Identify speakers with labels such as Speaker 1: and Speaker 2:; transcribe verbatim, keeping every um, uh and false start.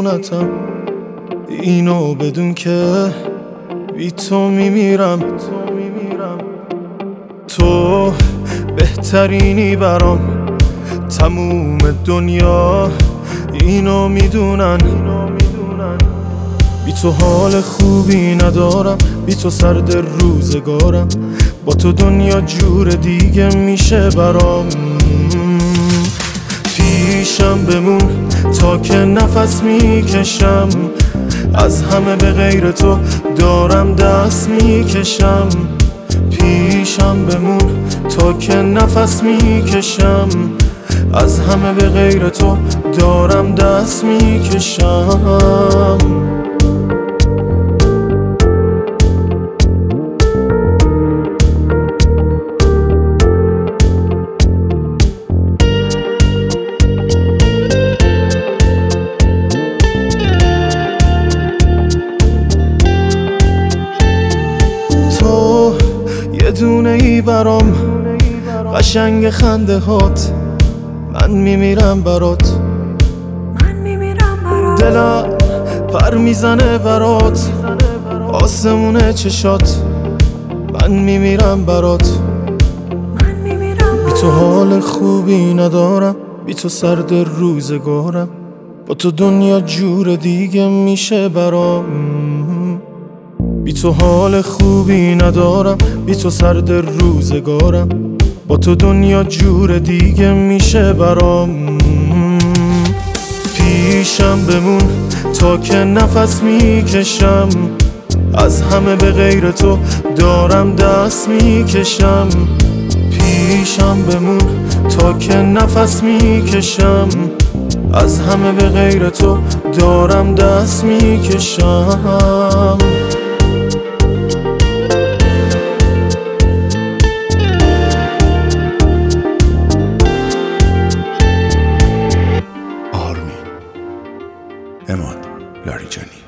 Speaker 1: خیانتم، اینو بدون که بی تو میمیرم. تو بهترینی برام، تموم دنیا اینو میدونن. بی تو حال خوبی ندارم، بی تو سرد روزگارم، با تو دنیا جور دیگه میشه برام. پیشم بمون تا که نفس میکشم، از همه به غیر تو دارم دست میکشم. پیشم بمون تا که نفس میکشم، از همه به غیر تو دارم دست میکشم. تو یه دونه ای برام، قشنگ خنده هات، من میمیرم برات. دلم پر میزنه برات، آسمونه چشات، من میمیرم برات. بی تو حال خوبی ندارم، بی تو سرد روزگارم، با تو دنیا جور دیگه میشه برام. بی تو حال خوبی ندارم، بی تو سرد روزگارم، با تو دنیا جور دیگه میشه برام. پیشم بمون تا که نفس میکشم، از همه به غیر تو دارم دست میکشم. پیشم بمون تا که نفس میکشم، از همه به غیر تو دارم دست میکشم.
Speaker 2: امان لاریجانی.